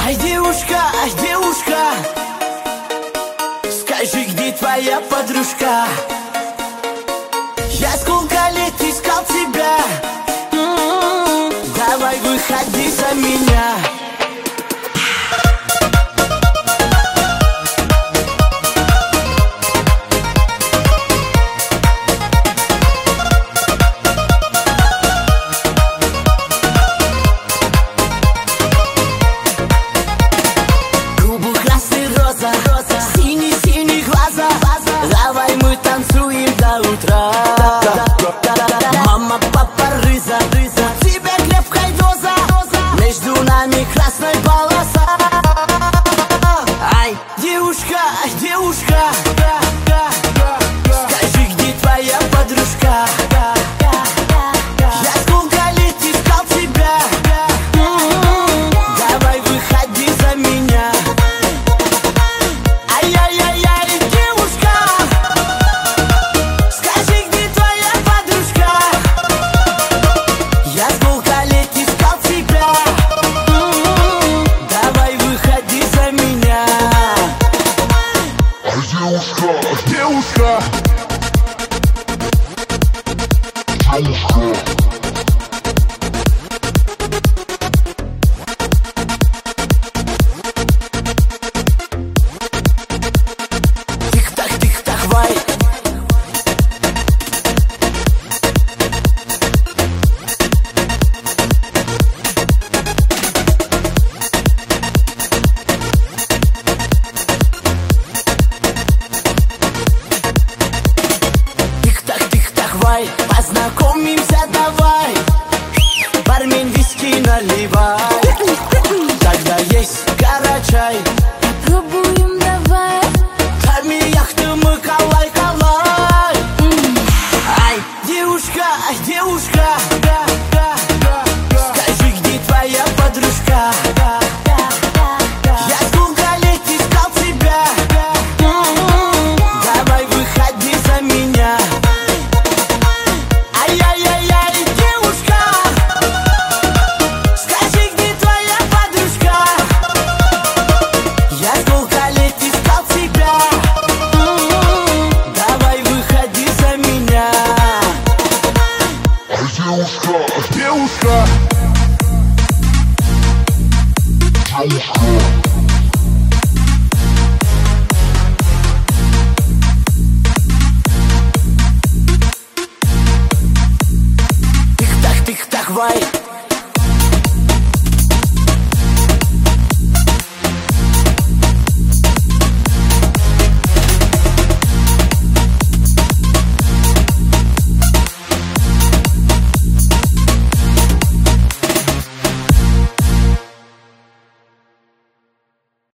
Ай, девушка, скажи, где твоя подружка? Я сколько лет искал тебя. Давай выходи за меня. Синий-синий глаза, давай мы танцуем до утра. Мама, папа, рыза, у тебя крепкая доза, между нами красная полоса. Ай, девушка, скажи, где твоя подружка? Я сколько лет искал тебя. Давай выходи за меня. Девушка, тик-так, вай. Познакомимся, давай. Бармен, виски наливай. Тогда есть карачай. Попробуем, давай. Тарми яхты мы калай. Ай, девушка, скажи, где твоя подружка? Я сколько лет искал тебя. Давай выходи за меня. Девушка, тик-так, вай.